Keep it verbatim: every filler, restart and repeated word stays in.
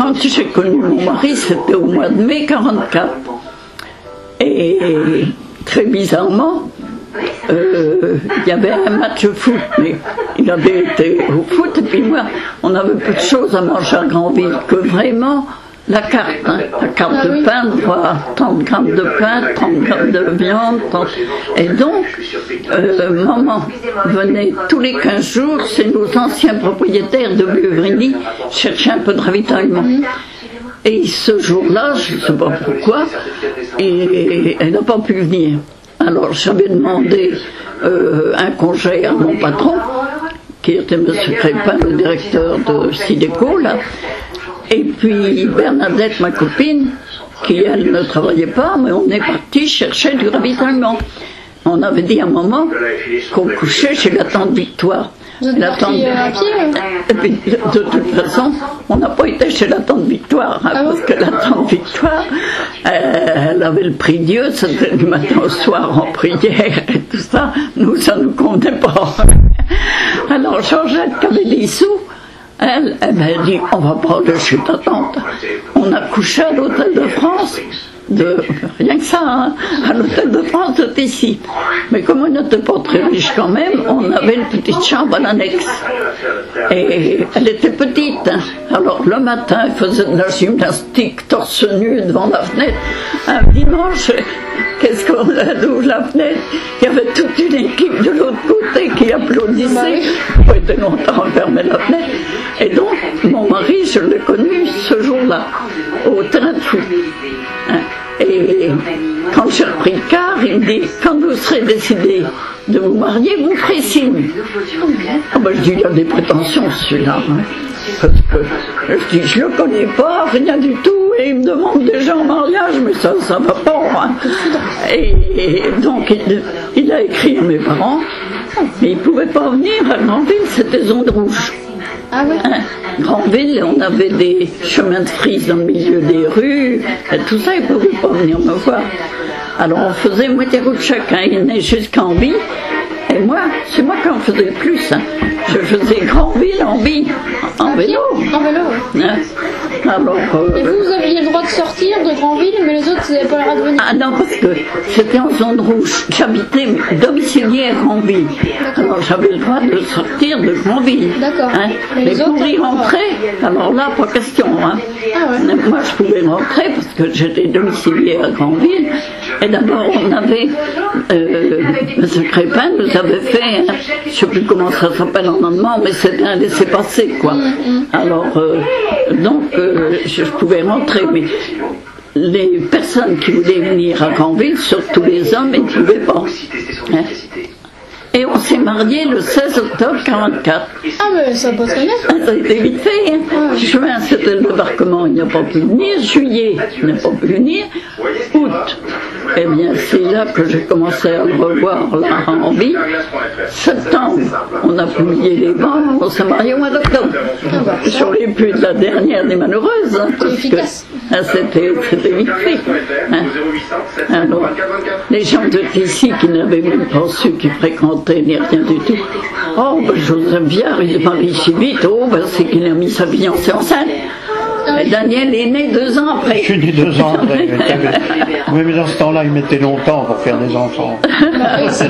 quand j'ai connu mon mari, c'était au mois de mai quarante-quatre. Et très bizarrement, euh, il y avait un match de foot, mais il avait été au foot, et puis moi, on avait peu de choses à manger à Granville, que vraiment la carte, hein, la carte ah, de oui. pain, trente grammes de pain, trente grammes de viande, trente... et donc, euh, maman venait tous les quinze jours, c'est nos anciens propriétaires de Beuvrini, chercher un peu de ravitaillement. Et ce jour-là, je ne sais pas pourquoi, et elle n'a pas pu venir. Alors j'avais demandé euh, un congé à mon patron, qui était M. Crépin, le directeur de Sideco, là. Et puis Bernadette, ma copine, qui elle ne travaillait pas, mais on est parti chercher du ravitaillement. On avait dit à un moment qu'on couchait chez la tante Victoire. Vous êtes parti euh, à pied hein? Et puis, de, de toute façon, on n'a pas été chez la tante Victoire, hein, ah parce bon que la tante Victoire, euh, elle avait le prix Dieu, c'était du matin au soir en prière et tout ça. Nous, ça ne nous convenait pas. Alors, Georgette, qui avait des sous, elle, elle m'a dit, on va prendre chez ta tante. On a couché à l'Hôtel de France. De, rien que ça, hein, à l'Hôtel de France, c'était ici. Mais comme on n'était pas très riche quand même, on avait une petite chambre à l'annexe. Et elle était petite. Hein. Alors le matin, elle faisait de la gymnastique torse nu devant la fenêtre. Un dimanche, qu'est-ce qu'on a d'où la fenêtre? Il y avait toute une équipe de l'autre côté qui applaudissait. On était longtemps à fermer la fenêtre. Et donc, mon mari, je l'ai connu ce jour-là, au terrain de foot. Hein. Et quand j'ai repris le car, il me dit, quand vous serez décidé de vous marier, vous ferez signe. Oh ben, je dis, il y a des prétentions celui-là. Hein. Parce que je dis, je ne le connais pas, rien du tout, et il me demande déjà en mariage, mais ça, ça va pas. Hein. Et, et donc, il, il a écrit à mes parents, mais il ne pouvait pas venir à Granville, c'était zone rouge. Ah oui. Hein, Granville, on avait des chemins de frise dans le milieu des rues, et tout ça, ils ne pouvaient pas venir me voir. Alors on faisait moitié route chacun, il venait jusqu'à Envie, et moi, c'est moi qui en faisais le plus. Hein. Je faisais Granville, Envie, en vélo. En vélo, oui. Hein. Alors, euh, et vous, vous aviez le droit de sortir de Granville, mais les autres, vous n'avaient pas le droit de venir? Ah non, parce que c'était en zone rouge. J'habitais domicilié à Granville. Alors j'avais le droit de sortir de Granville. D'accord. Hein. Mais, mais pour y rentrer, alors là, pas question. Hein. Ah ouais. Moi, je pouvais rentrer parce que j'étais domicilié à Granville. Et d'abord, on avait, euh, M. Crépin nous avait fait, hein, je ne sais plus comment ça s'appelle en allemand, mais c'était un laissez-passer, quoi. Alors, euh, donc, euh, je pouvais rentrer, mais les personnes qui voulaient venir à Granville, surtout les hommes, ils ne pouvaient pas. Hein. Et on s'est mariés le seize octobre quarante-quatre. Ah mais ça passe très bien. Ça a été vite fait. Hein. Ouais. Juin, c'était le débarquement, il n'a pas pu venir. Juillet, il n'a pas pu venir. Août, eh bien c'est là que j'ai commencé à le revoir là en vie. Septembre, on a publié les bancs, on s'est mariés au mois d'octobre. Ah bah, j'aurais pu de la dernière des malheureuses. Hein, parce que hein, c'était vite fait. Hein. Alors, les gens de ici qui n'avaient même pas su qu'ils fréquentaient ni rien du tout. Oh, ben, Joseph Viard, il est marié si vite. Oh, ben, c'est qu'il a mis sa fiancée enceinte. Et Daniel est né deux ans après. Je suis né deux ans après. Oui, mais dans ce temps-là, il mettait longtemps pour faire des enfants.